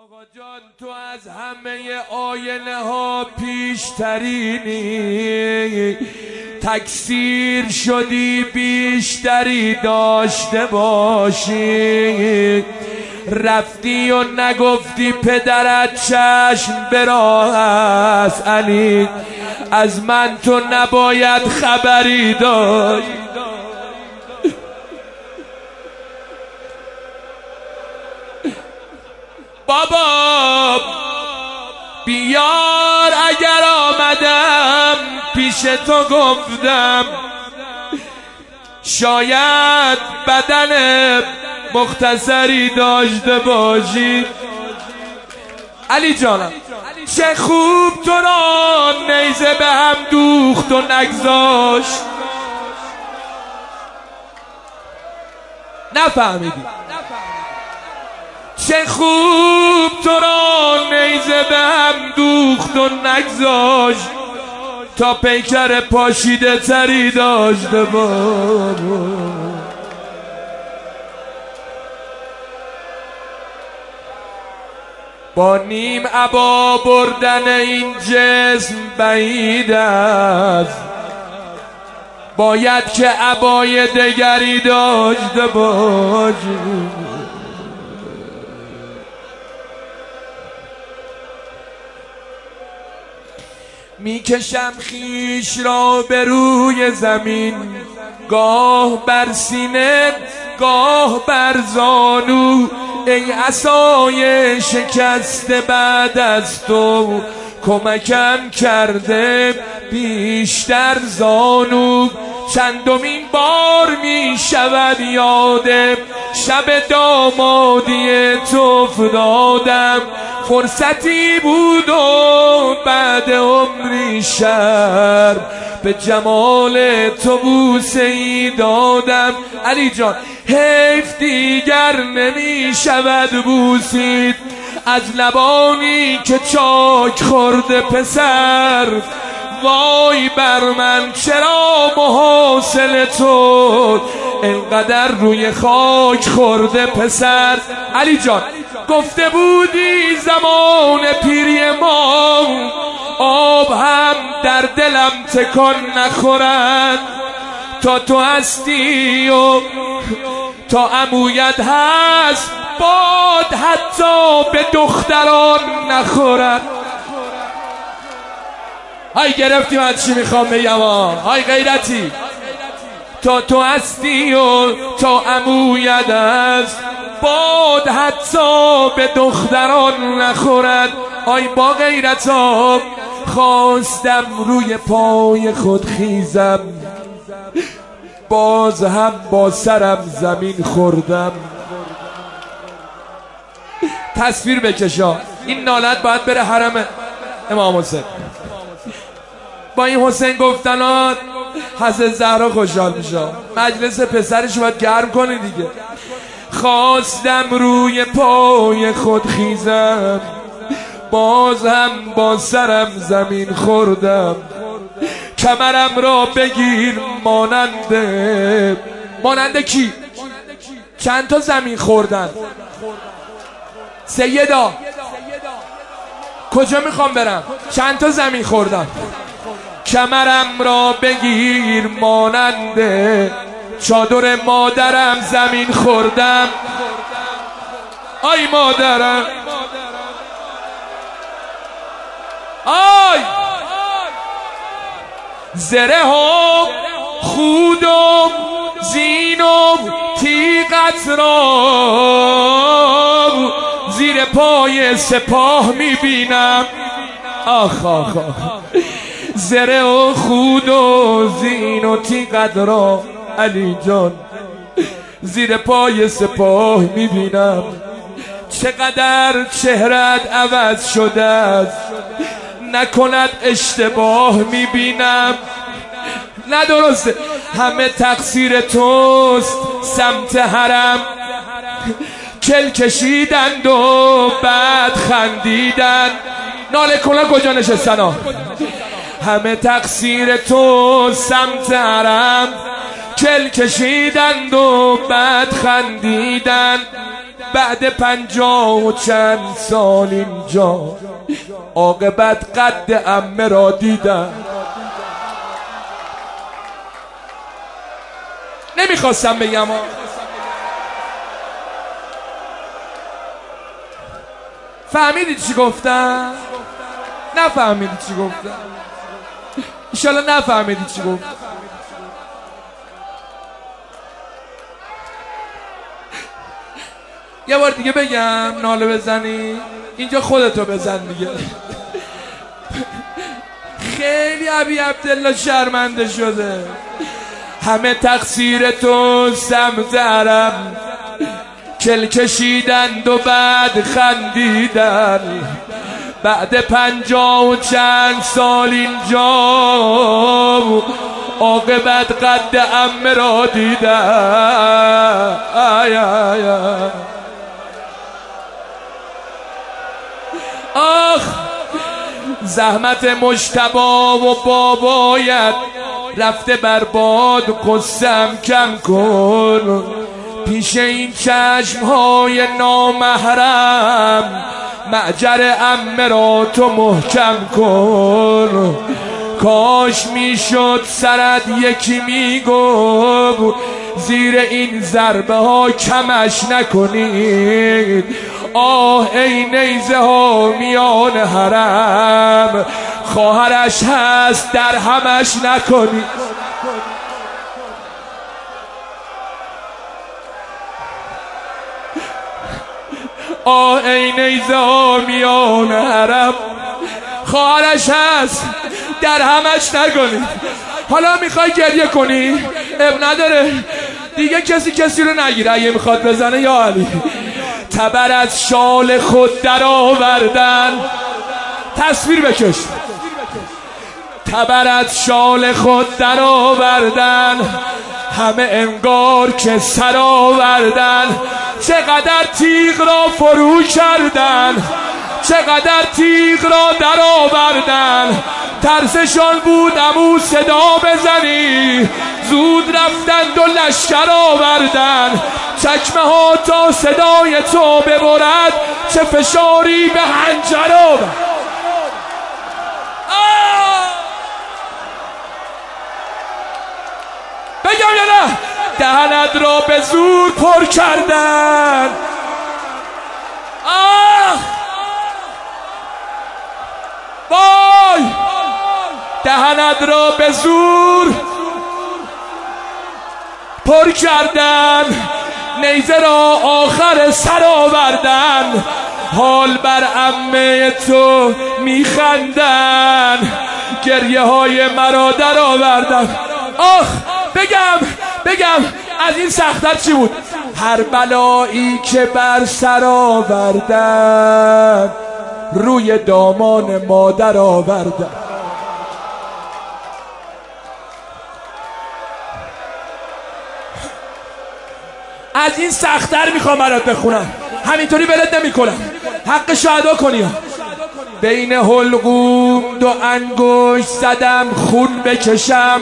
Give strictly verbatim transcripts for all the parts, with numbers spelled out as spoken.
آقا جان تو از همه آینه ها پیشترینی، تکثیر شدی بیشتری داشته باشی. رفتی و نگفتی پدرت چشم به راه است علی، از من تو نباید خبری داشت. بابا بیار اگر آمدم پیش تو گفتم شاید بدن مختصری داشته باشی. علی جانم چه خوب تو را نیزه به هم دوخت و نگذاشت. نفهمیدی؟ چه خوب تو را نیزه به هم دوخت و نگذاشت تا پیکر پاشیده تری داشته باش. با نیم عبا بردن این جسم بعید است، باید که عبای دگری داشته باشی. میکشم خیش را به روی زمین، گاه بر سینه گاه بر زانو. ای عصای شکسته بعد از تو کمکم کرده بیشتر زانو. چندمین بار می شود یادم شب دامادی تو افتادم. فرصتی بود و بعد عمری شر به جمال تو بوسه ای دادم. علی جان حیف دیگر نمی شود بوسید از لبانی که چاک خورده پسر. وای بر من چرا محاصل تو اینقدر روی خاک خورده پسر. علی جان گفته بودی زمان پیری ما آب هم در دلم تکان نخورد. تا تو هستی و تا عمویت هست باد حتی به دختران نخورد. های گرفتی من چی میخوام بگم؟ های غیرتی تا تو هستی و تا عمویت هست باد حتی به دختران نخورد. آی با غیرتا خواستم روی پای خود خیزم، باز هم با سرم زمین خوردم. تصویر بکشا این نالت باید بره حرم امام حسین. با این حسین گفتنات حضرت زهرا خوشحال میشه. مجلس پسرش باید گرم کنی دیگه. خواستم روی پای خود خیزم، باز هم با سرم زمین خوردم. کمرم را بگیر ماننده ماننده کی؟ چند تا زمین خوردن؟ سیدا کجا میخوام برم؟ چند تا زمین خوردم؟ کمرم را بگیر ماننده چادر مادرم زمین خوردم. آی مادرم آی زره ها خودم زینم تیغت را زیر پای سپاه میبینم. آخ آخ آخ زره و خود و زین و تیغت را علی جان زیر پای سپاه میبینم. چقدر چهرت عوض شده است، نکند اشتباه میبینم. نه درسته همه تقصیر توست سمت حرم. کل کشیدند و بعد خندیدن. ناله کنن کجا نشستن ها؟ همه تقصیر تو سمت حرم. کل کشیدند و بعد خندیدن. بعد پنجاه و چند سال اینجا عاقبت قد عمه را دیدم. نمیخواستم بگم ها. فهمیدید چی گفتم؟ نفهمیدید چی گفتم؟ انشالله نفهمیدید چی گفتم. یه بار دیگه بگم ناله بزنی اینجا خودتو بزن دیگه. خیلی ابی عبدالله شرمنده شده. همه تقصیر تو سمت عرب کل کشیدند و بعد خندیدن. بعد پنجاه و چند سال اینجا عاقبت قد عمه را دیدن. آی آی آی. آخ زحمت مجتبا و بابایت رفته برباد، قصم کم کن پیش این چشمهای نامحرم. معجر عمه را تو محکم کن. کاش میشد سرت یکی میگو زیر این ضربه ها کمش نکنید. آه ای نیزه ها میان حرم، خواهرش هست در همش نکنید. آه ای نیزه ها میان حرم، خواهرش هست در همش نکنید. حالا میخوای گریه کنی؟ اب نداره دیگه، کسی کسی رو نگیره. اگه میخواد بزنه یا علی. تبر از شال خود در آوردن. تصویر بکش. تبر از شال خود در آوردن، همه انگار که سر آوردن. چقدر تیغ را فرو کردن، چقدر تیغ را در آوردن. ترسشان بود امو صدا بزنی، زود رفتند و لشکر آوردن. چکمه ها تا صدای تو ببرد، چه فشاری به حنجر آورد. بگم یا نه؟ دهنت را به زور پر کردن. آه وای، دهنت را به زور پر کردن، نیزه را آخر سر آوردن. حال بر عمه تو میخندن، گریه های مرا در آوردن. آخ بگم بگم از این سخت‌تر چی بود؟ هر بلایی که بر سر آوردن، روی دامان مادر آوردن. از این سخت‌تر میخوام برات بخونم، همینطوری ولت نمیکنم، حقشو ادا کنی. بین حلقوم دو انگشت زدم خون بکشم.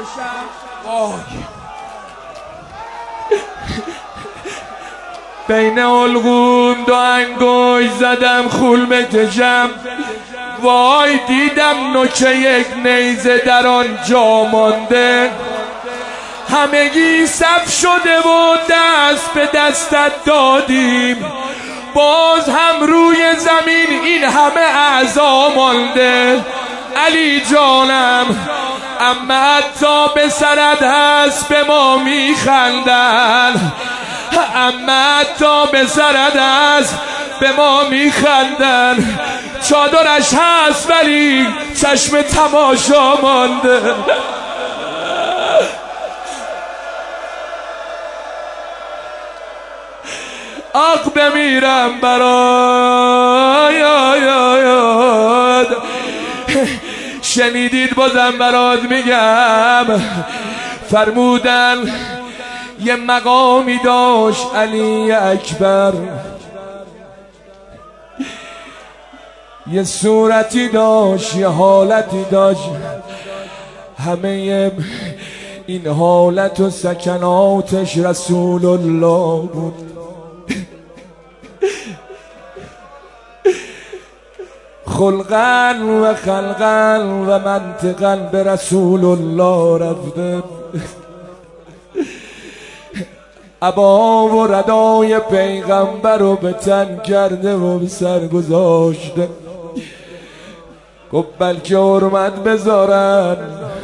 بین حلقوم دو انگشت زدم خون بکشم. وای دیدم نوچه یک نیزه در آنجا مانده. همگی صف شده و دست به دستت دادیم، باز هم روی زمین این همه اعضا مانده. علی جانم اما حتی به سرت هست به ما میخندن، اما حتی به سرت هست به ما میخندن. چادرش هست ولی چشم تماشا مانده. آق بمیرم برایت. شنیدید بازم برات میگم، فرمودن یه مقامی داشت علی اکبر، یه صورتی داشت، یه حالتی داشت. همه این حالت و سکناتش رسول الله بود. خلقا و خلقا و منطقا به رسول الله رفته، عبا و ردای پیغمبر رو به تن کرده و به سر گذاشته. گفت بلکه حرمت بذارن،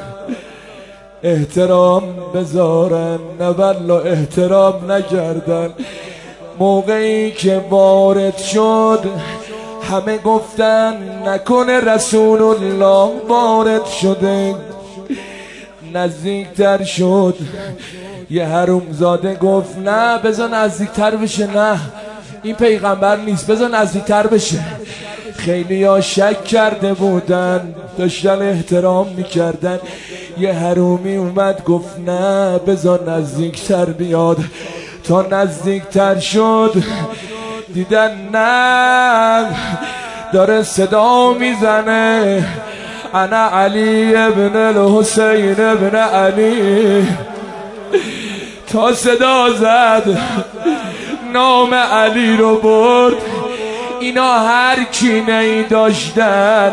احترام بذارن، نه والله احترام نکردن. موقعی که وارد شد همه گفتن نکنه رسول الله وارد شده. نزدیکتر شد، یه حرومزاده گفت نه بذار نزدیکتر بشه، نه این پیغمبر نیست، بذار نزدیکتر بشه. خیلی ها شک کرده بودن، داشتن احترام میکردن. یه حرومی اومد گفت نه بذار نزدیکتر بیاد. تا نزدیکتر شد دیدن نه داره صدا میزنه انا علی ابن الحسین ابن علی. تا صدا زد نام علی رو برد. اینا هر کینه ای داشتن،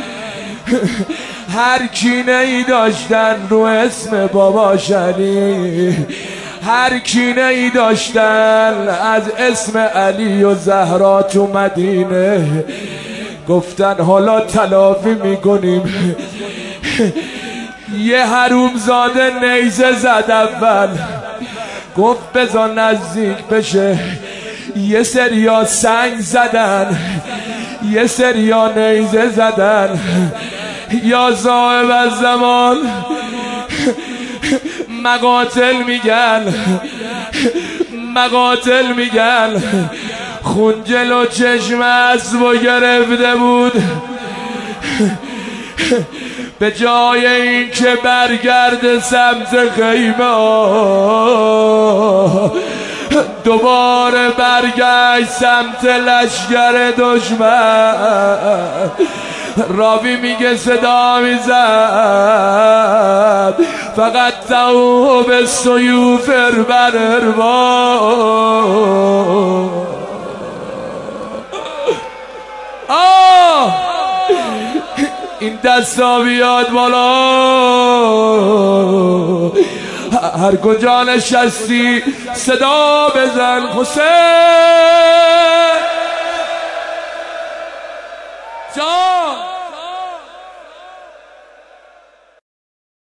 هر کینه ای داشتن رو اسم باباش علی، هر کینه ای داشتن از اسم علی و زهرا تو مدینه. گفتن حالا تلافی میکنیم. یه حرومزاده نیزه زد اول، گفت بذار نزدیک بشه. یه سریا سنگ زدن، یه سریا نیزه زدن. یا صاحب الزمان مقاتل میگن، مقاتل میگن. خون جلو چشم اسب و گرفته بود. به جای این که برگرد سمت خیمه دوباره برگشت سمت لشگر دشمن. راوی میگه صدا میزد فقط تو به سیوف بر اربا. آه این دستا بیاد بالا، هر کجا نشستی صدا بزن حسین جان.